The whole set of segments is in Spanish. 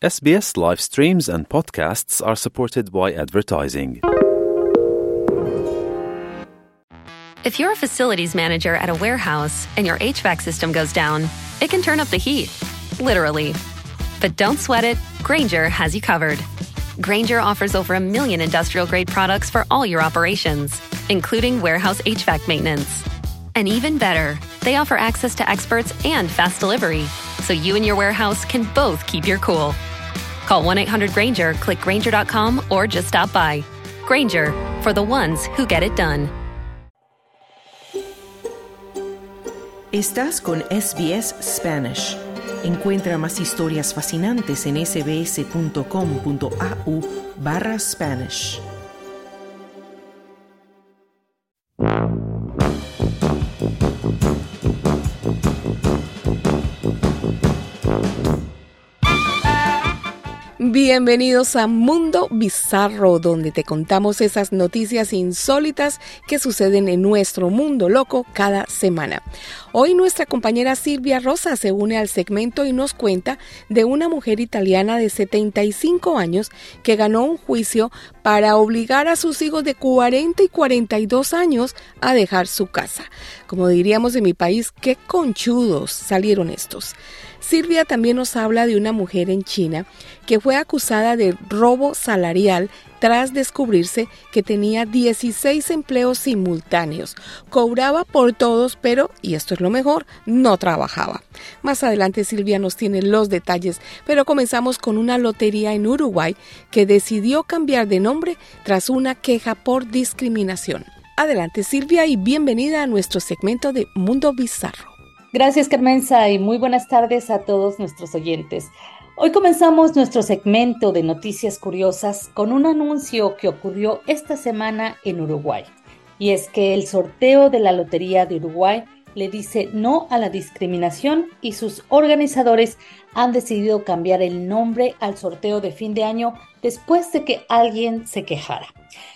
SBS live streams and podcasts are supported by advertising. If you're a facilities manager at a warehouse and your HVAC system goes down, it can turn up the heat, literally. But don't sweat it, Grainger has you covered. Grainger offers over 1 million industrial-grade products for all your operations, including warehouse HVAC maintenance. And even better, they offer access to experts and fast delivery, so you and your warehouse can both keep your cool. Call 1-800-GRAINGER, click Grainger.com, or just stop by. Grainger, for the ones who get it done. Estás con SBS Spanish. Encuentra más historias fascinantes en sbs.com.au/Spanish. Bienvenidos a Mundo Bizarro, donde te contamos esas noticias insólitas que suceden en nuestro mundo loco cada semana. Hoy nuestra compañera Silvia Rosa se une al segmento y nos cuenta de una mujer italiana de 75 años que ganó un juicio para obligar a sus hijos de 40 y 42 años a dejar su casa. Como diríamos en mi país, qué conchudos salieron estos. Silvia también nos habla de una mujer en China que fue acusada de robo salarial tras descubrirse que tenía 16 empleos simultáneos. Cobraba por todos, pero, y esto es lo mejor, no trabajaba. Más adelante Silvia nos tiene los detalles, pero comenzamos con una lotería en Uruguay que decidió cambiar de nombre tras una queja por discriminación. Adelante Silvia y bienvenida a nuestro segmento de Mundo Bizarro. Gracias, Carmenza, y muy buenas tardes a todos nuestros oyentes. Hoy comenzamos nuestro segmento de noticias curiosas con un anuncio que ocurrió esta semana en Uruguay. Y es que el sorteo de la Lotería de Uruguay le dice no a la discriminación y sus organizadores han decidido cambiar el nombre al sorteo de fin de año después de que alguien se quejara.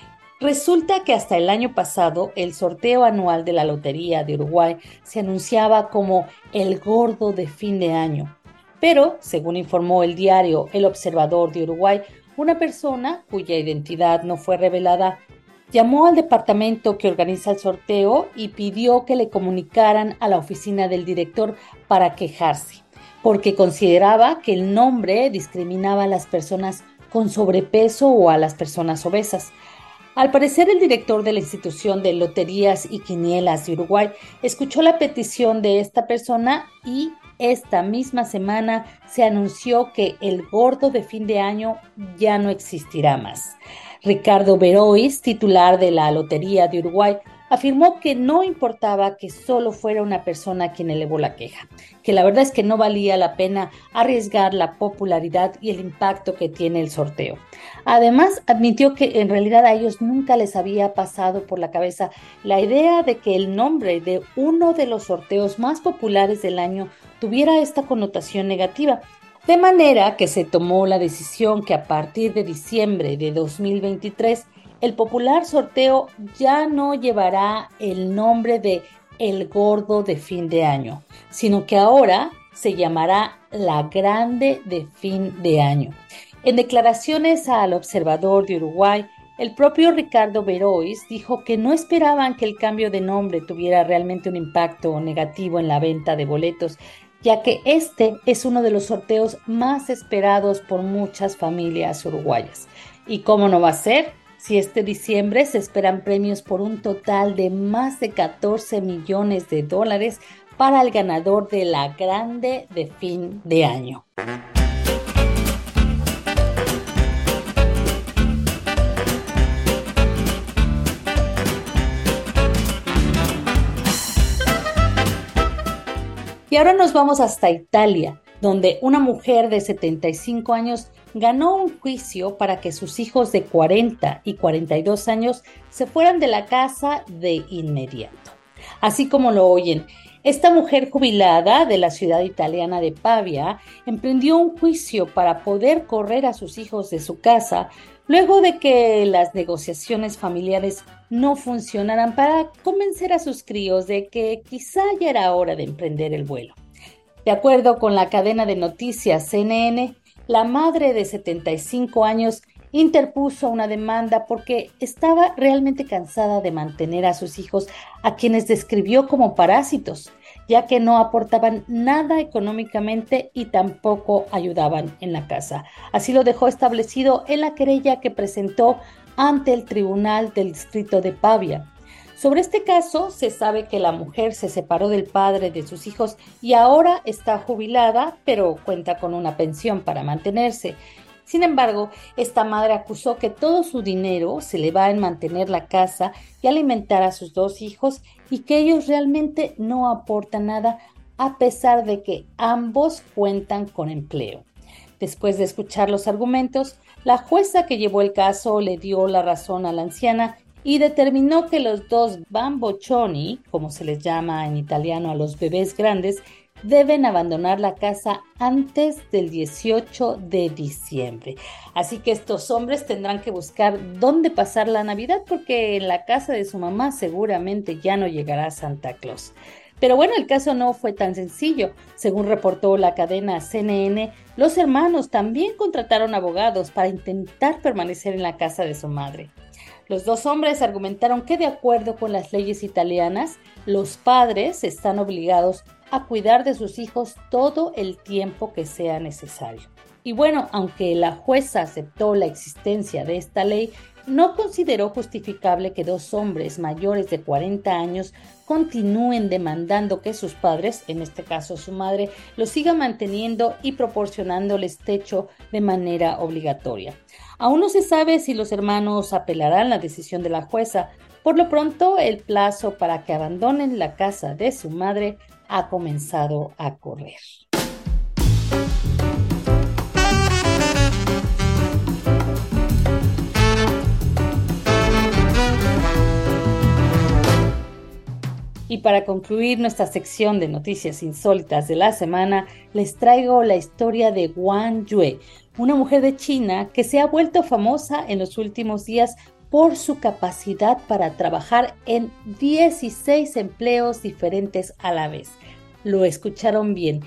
Resulta que hasta el año pasado el sorteo anual de la Lotería de Uruguay se anunciaba como el gordo de fin de año. Pero, según informó el diario El Observador de Uruguay, una persona cuya identidad no fue revelada llamó al departamento que organiza el sorteo y pidió que le comunicaran a la oficina del director para quejarse, porque consideraba que el nombre discriminaba a las personas con sobrepeso o a las personas obesas. Al parecer, el director de la institución de loterías y quinielas de Uruguay escuchó la petición de esta persona y esta misma semana se anunció que el gordo de fin de año ya no existirá más. Ricardo Berois, titular de la Lotería de Uruguay, afirmó que no importaba que solo fuera una persona quien elevó la queja, que la verdad es que no valía la pena arriesgar la popularidad y el impacto que tiene el sorteo. Además, admitió que en realidad a ellos nunca les había pasado por la cabeza la idea de que el nombre de uno de los sorteos más populares del año tuviera esta connotación negativa. De manera que se tomó la decisión que a partir de diciembre de 2023 el popular sorteo ya no llevará el nombre de El Gordo de Fin de Año, sino que ahora se llamará La Grande de Fin de Año. En declaraciones al Observador de Uruguay, el propio Ricardo Berois dijo que no esperaban que el cambio de nombre tuviera realmente un impacto negativo en la venta de boletos, ya que este es uno de los sorteos más esperados por muchas familias uruguayas. ¿Y cómo no va a ser? Si este diciembre se esperan premios por un total de más de 14 millones de dólares para el ganador de la Grande de Fin de Año. Y ahora nos vamos hasta Italia, donde una mujer de 75 años ganó un juicio para que sus hijos de 40 y 42 años se fueran de la casa de inmediato. Así como lo oyen, esta mujer jubilada de la ciudad italiana de Pavia emprendió un juicio para poder correr a sus hijos de su casa luego de que las negociaciones familiares no funcionaran para convencer a sus críos de que quizá ya era hora de emprender el vuelo. De acuerdo con la cadena de noticias CNN, la madre de 75 años interpuso una demanda porque estaba realmente cansada de mantener a sus hijos, a quienes describió como parásitos, ya que no aportaban nada económicamente y tampoco ayudaban en la casa. Así lo dejó establecido en la querella que presentó ante el Tribunal del Distrito de Pavia. Sobre este caso, se sabe que la mujer se separó del padre de sus hijos y ahora está jubilada, pero cuenta con una pensión para mantenerse. Sin embargo, esta madre acusó que todo su dinero se le va en mantener la casa y alimentar a sus 2 hijos y que ellos realmente no aportan nada a pesar de que ambos cuentan con empleo. Después de escuchar los argumentos, la jueza que llevó el caso le dio la razón a la anciana y determinó que los 2 bamboccioni, como se les llama en italiano a los bebés grandes, deben abandonar la casa antes del 18 de diciembre. Así que estos hombres tendrán que buscar dónde pasar la Navidad porque en la casa de su mamá seguramente ya no llegará Santa Claus. Pero bueno, el caso no fue tan sencillo. Según reportó la cadena CNN, los hermanos también contrataron abogados para intentar permanecer en la casa de su madre. Los 2 hombres argumentaron que de acuerdo con las leyes italianas, los padres están obligados a cuidar de sus hijos todo el tiempo que sea necesario. Y bueno, aunque la jueza aceptó la existencia de esta ley, no consideró justificable que 2 hombres mayores de 40 años continúen demandando que sus padres, en este caso su madre, los sigan manteniendo y proporcionándoles techo de manera obligatoria. Aún no se sabe si los hermanos apelarán la decisión de la jueza. Por lo pronto, el plazo para que abandonen la casa de su madre ha comenzado a correr. Y para concluir nuestra sección de noticias insólitas de la semana, les traigo la historia de Wang Yue, una mujer de China que se ha vuelto famosa en los últimos días por su capacidad para trabajar en 16 empleos diferentes a la vez. Lo escucharon bien,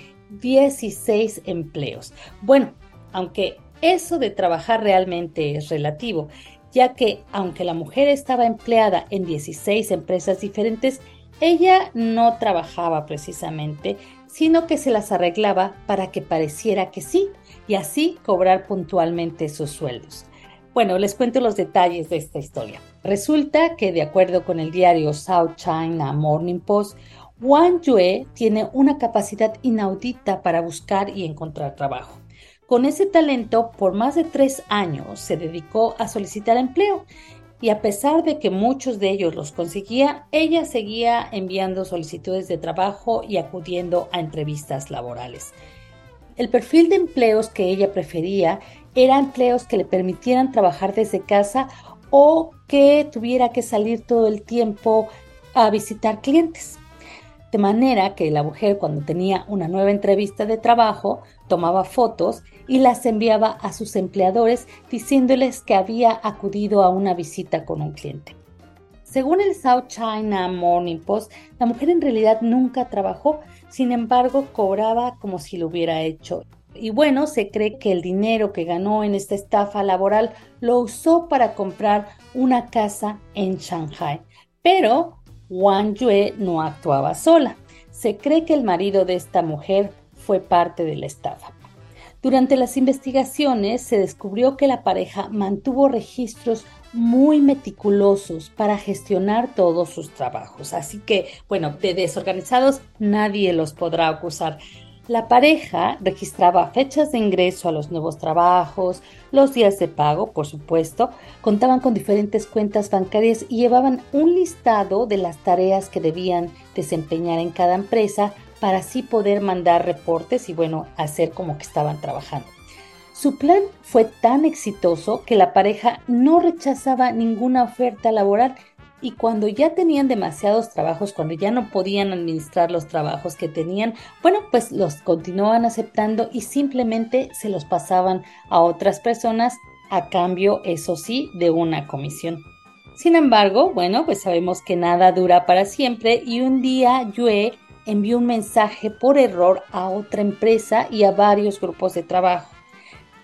16 empleos. Bueno, aunque eso de trabajar realmente es relativo, ya que aunque la mujer estaba empleada en 16 empresas diferentes, ella no trabajaba precisamente, sino que se las arreglaba para que pareciera que sí, y así cobrar puntualmente sus sueldos. Bueno, les cuento los detalles de esta historia. Resulta que, de acuerdo con el diario South China Morning Post, Wang Yue tiene una capacidad inaudita para buscar y encontrar trabajo. Con ese talento, por más de 3 años se dedicó a solicitar empleo y a pesar de que muchos de ellos los conseguía, ella seguía enviando solicitudes de trabajo y acudiendo a entrevistas laborales. El perfil de empleos que ella prefería era empleos que le permitieran trabajar desde casa o que tuviera que salir todo el tiempo a visitar clientes. De manera que la mujer, cuando tenía una nueva entrevista de trabajo, tomaba fotos y las enviaba a sus empleadores diciéndoles que había acudido a una visita con un cliente. Según el South China Morning Post, la mujer en realidad nunca trabajó, sin embargo cobraba como si lo hubiera hecho. Y bueno, se cree que el dinero que ganó en esta estafa laboral lo usó para comprar una casa en Shanghai. Pero Wang Yue no actuaba sola. Se cree que el marido de esta mujer fue parte de la estafa. Durante las investigaciones se descubrió que la pareja mantuvo registros muy meticulosos para gestionar todos sus trabajos. Así que, bueno, de desorganizados nadie los podrá acusar. La pareja registraba fechas de ingreso a los nuevos trabajos, los días de pago, por supuesto, contaban con diferentes cuentas bancarias y llevaban un listado de las tareas que debían desempeñar en cada empresa para así poder mandar reportes y, bueno, hacer como que estaban trabajando. Su plan fue tan exitoso que la pareja no rechazaba ninguna oferta laboral y cuando ya tenían demasiados trabajos, cuando ya no podían administrar los trabajos que tenían, bueno, pues los continuaban aceptando y simplemente se los pasaban a otras personas a cambio, eso sí, de una comisión. Sin embargo, bueno, pues sabemos que nada dura para siempre y un día Yue envió un mensaje por error a otra empresa y a varios grupos de trabajo.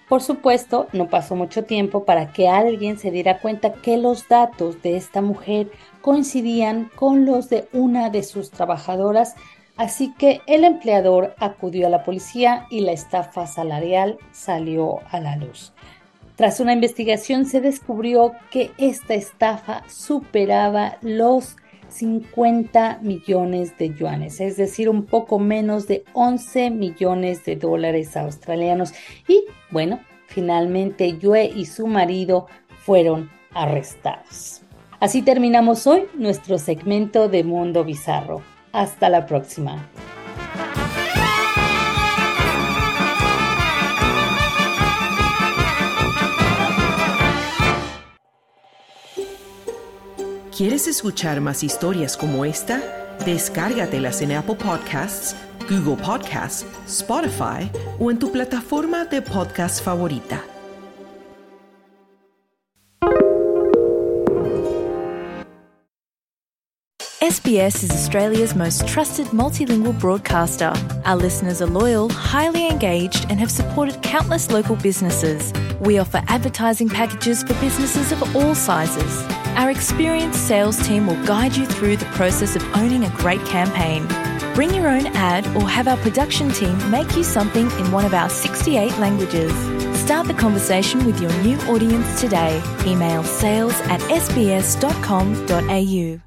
Por supuesto, no pasó mucho tiempo para que alguien se diera cuenta que los datos de esta mujer coincidían con los de una de sus trabajadoras, así que el empleador acudió a la policía y la estafa salarial salió a la luz. Tras una investigación se descubrió que esta estafa superaba los 50 millones de yuanes, es decir, un poco menos de 11 millones de dólares australianos. Y bueno, finalmente Yue y su marido fueron arrestados. Así terminamos hoy nuestro segmento de Mundo Bizarro. Hasta la próxima. ¿Quieres escuchar más historias como esta? Descárgatelas en Apple Podcasts, Google Podcasts, Spotify o en tu plataforma de podcast favorita. SBS is Australia's most trusted multilingual broadcaster. Our listeners are loyal, highly engaged, and have supported countless local businesses. We offer advertising packages for businesses of all sizes. Our experienced sales team will guide you through the process of owning a great campaign. Bring your own ad or have our production team make you something in one of our 68 languages. Start the conversation with your new audience today. Email sales@sbs.com.au.